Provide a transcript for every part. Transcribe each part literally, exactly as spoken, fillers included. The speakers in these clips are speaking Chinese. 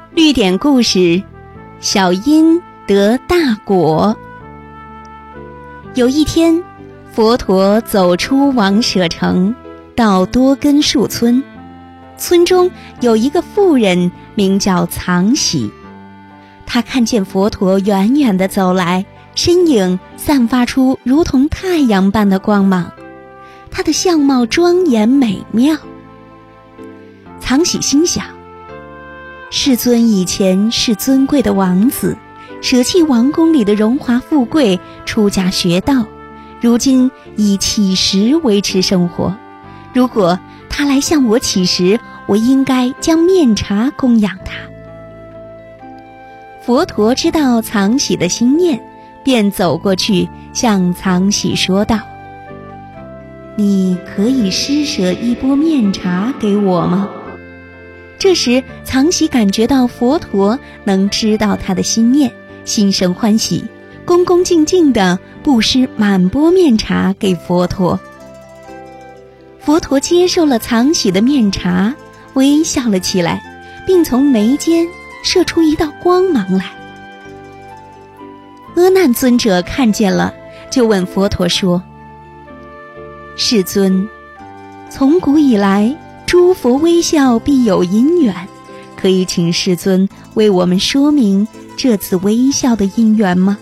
绿点故事，小因得大果。有一天，佛陀走出王舍城，到多根树村。村中有一个妇人，名叫藏喜。她看见佛陀远远地走来，身影散发出如同太阳般的光芒，他的相貌庄严美妙。藏喜心想，世尊以前是尊贵的王子，舍弃王宫里的荣华富贵，出家学道，如今以乞食维持生活。如果他来向我乞食，我应该将面茶供养他。佛陀知道藏喜的心念，便走过去向藏喜说道：你可以施舍一钵面茶给我吗？这时藏喜感觉到佛陀能知道他的心念，心生欢喜，恭恭敬敬地布施满钵面茶给佛陀。佛陀接受了藏喜的面茶，微笑了起来，并从眉间射出一道光芒来。阿难尊者看见了，就问佛陀说：世尊，从古以来，诸佛微笑必有因缘，可以请世尊为我们说明这次微笑的因缘吗？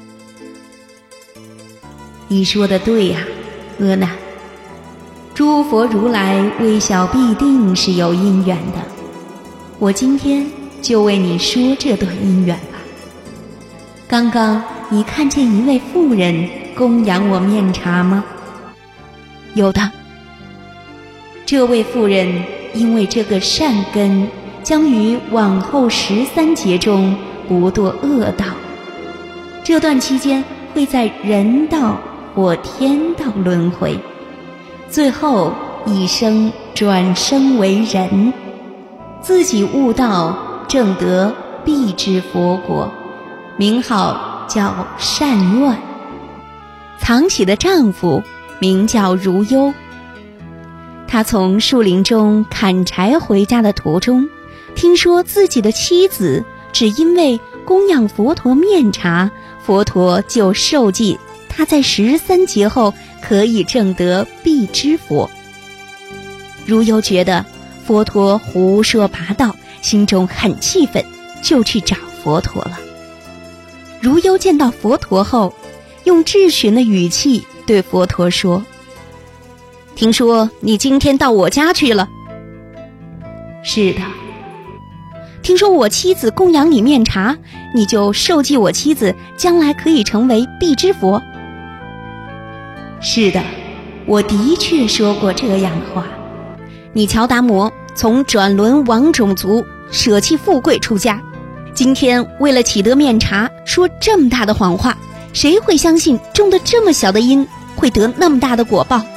你说的对呀，阿难，诸佛如来微笑必定是有因缘的，我今天就为你说这段因缘吧。刚刚你看见一位妇人供养我面茶吗？有的。这位妇人因为这个善根，将于往后十三劫中不堕恶道，这段期间会在人道或天道轮回，最后一生转生为人，自己悟道，证得必知佛国，名号叫善愿。藏喜的丈夫名叫如忧。他从树林中砍柴回家的途中，听说自己的妻子只因为供养佛陀面茶，佛陀就授记他在十三劫后可以证得必知佛。如忧觉得佛陀胡说八道，心中很气愤，就去找佛陀了。如忧见到佛陀后，用质询的语气对佛陀说：听说你今天到我家去了？是的。听说我妻子供养你面茶，你就授记我妻子将来可以成为必知佛？是的，我的确说过这样的话。你乔达摩从转轮王种族舍弃富贵出家，今天为了取得面茶说这么大的谎话，谁会相信种得这么小的因会得那么大的果报？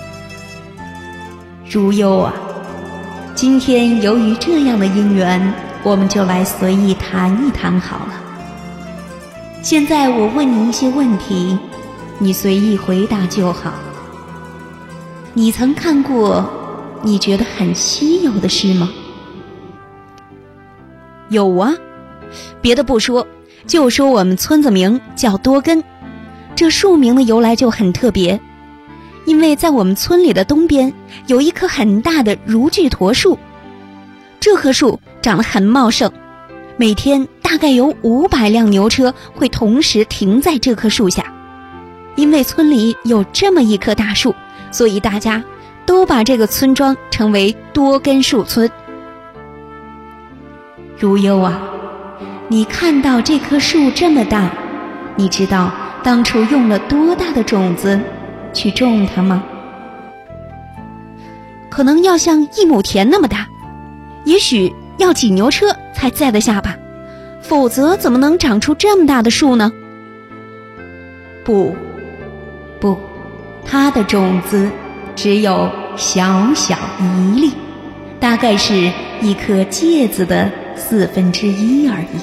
如忧啊，今天由于这样的因缘，我们就来随意谈一谈好了。现在我问你一些问题，你随意回答就好。你曾看过你觉得很稀有的事吗？有啊，别的不说，就说我们村子名叫多根，这树名的由来就很特别。因为在我们村里的东边有一棵很大的如巨驼树，这棵树长得很茂盛，每天大概有五百辆牛车会同时停在这棵树下。因为村里有这么一棵大树，所以大家都把这个村庄称为多根树村。如忧啊，你看到这棵树这么大，你知道当初用了多大的种子去种它吗？可能要像一亩田那么大，也许要几牛车才载得下吧，否则怎么能长出这么大的树呢？不不，它的种子只有小小一粒，大概是一颗芥子的四分之一而已。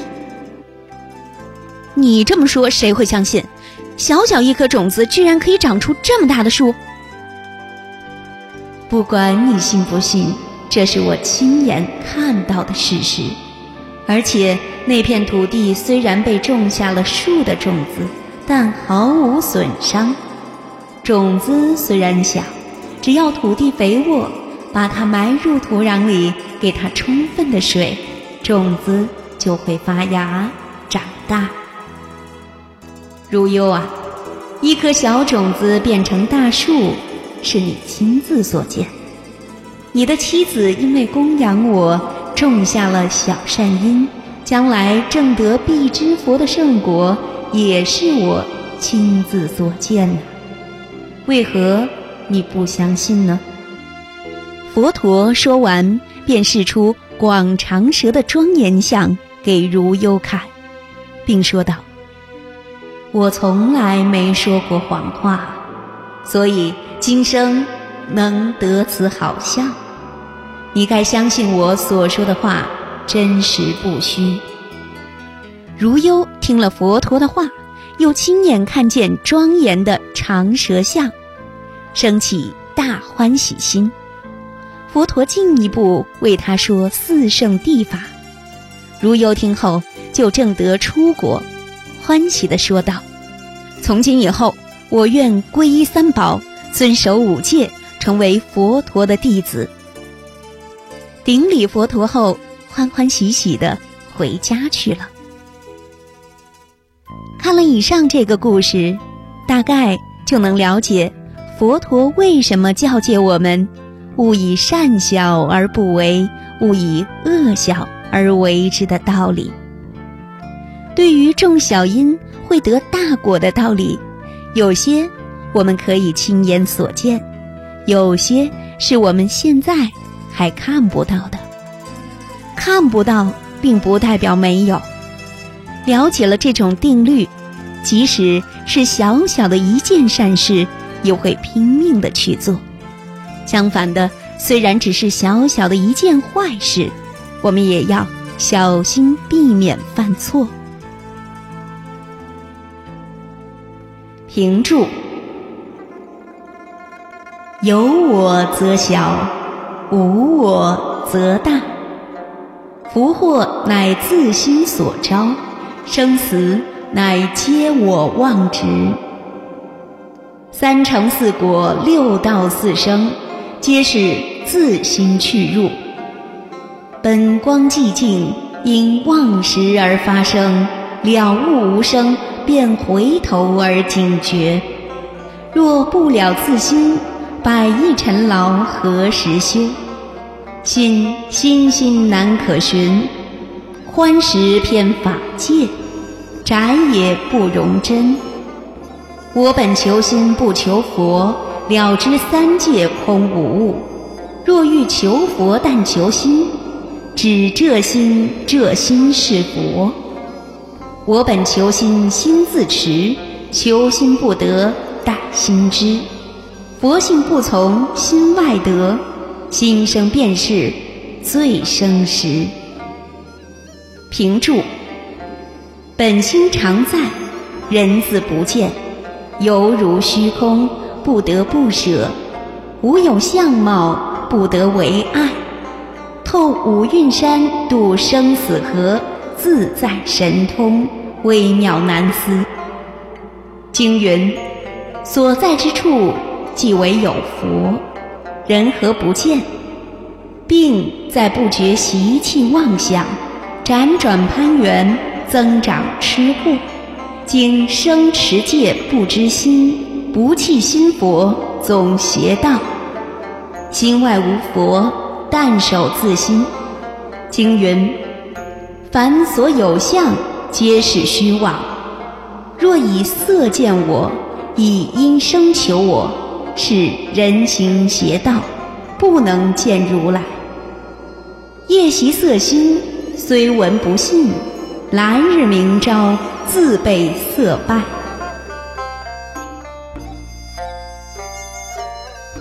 你这么说谁会相信？小小一颗种子居然可以长出这么大的树？不管你信不信，这是我亲眼看到的事实。 而且那片土地虽然被种下了树的种子，但毫无损伤。种子虽然小，只要土地肥沃，把它埋入土壤里，给它充分的水，种子就会发芽长大。如忧啊，一颗小种子变成大树，是你亲自所见。你的妻子因为供养我，种下了小善因，将来正得必知佛的圣果，也是我亲自所见呢。为何你不相信呢？佛陀说完，便示出广长舌的庄严相给如忧看，并说道：我从来没说过谎话，所以今生能得此好相。你该相信我所说的话真实不虚。如忧听了佛陀的话，又亲眼看见庄严的长舌相，生起大欢喜心。佛陀进一步为他说四圣谛法，如忧听后就证得出国，欢喜地说道：从今以后，我愿皈依三宝，遵守五戒，成为佛陀的弟子。顶礼佛陀后，欢欢喜喜地回家去了。看了以上这个故事，大概就能了解佛陀为什么教诫我们勿以善小而不为，勿以恶小而为之的道理。对于种小因会得大果的道理，有些我们可以亲眼所见，有些是我们现在还看不到的。看不到并不代表没有。了解了这种定律，即使是小小的一件善事，也会拼命地去做。相反的，虽然只是小小的一件坏事，我们也要小心避免犯错。评注：有我则小，无我则大。福祸乃自心所招，生死乃皆我妄执。三乘四果，六道四生，皆是自心去入。本光寂静，因忘时而发生，了悟无声，便回头而警觉。若不了自心，百亿尘劳何时休？心心心难可寻，欢时偏法界，宅也不容真。我本求心不求佛，了知三界空无物。若欲求佛但求心，只这心这心是佛。我本求心心自持，求心不得待心知。佛性不从心外得，心生便是最生时。评注：本心常在，人自不见，犹如虚空，不得不舍。无有相貌，不得为爱。透五蕴山，渡生死河，自在神通，微妙难思。经云：所在之处，即为有佛，人何不见？并在不觉习气妄想，辗转攀缘，增长痴惑。经生持戒不知心，不弃心佛，总邪道。心外无佛，但守自心。经云：凡所有相，皆是虚妄。若以色见我，以因生求我，是人行邪道，不能见如来。夜习色心，虽闻不信，来日明朝，自被色败。